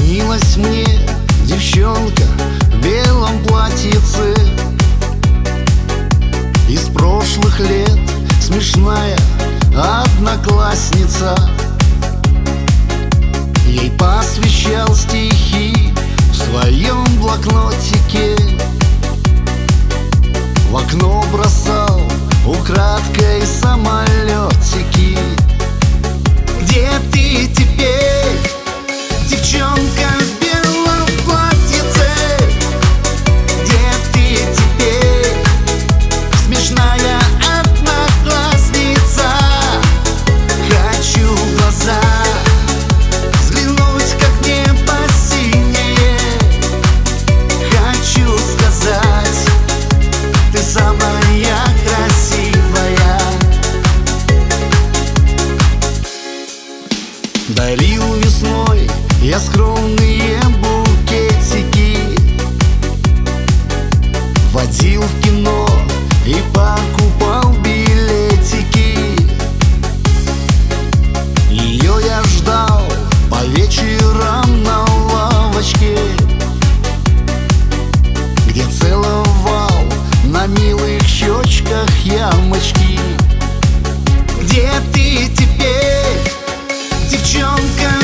Снилась мне девчонка в белом платьице, из прошлых лет смешная одноклассница. Ей посвящал стихи в своем блокнотике, в окно бросал украдкой самолетики. Где ты теперь, девчонка в белом платьице? Где ты теперь, смешная одноклассница? Хочу в глаза взглянуть, как небо синее. Хочу сказать, ты самая красивая. Дарил весной я скромные букетики, водил в кино и покупал билетики. Ее я ждал по вечерам на лавочке, где целовал на милых щечках ямочки. Где ты теперь, девчонка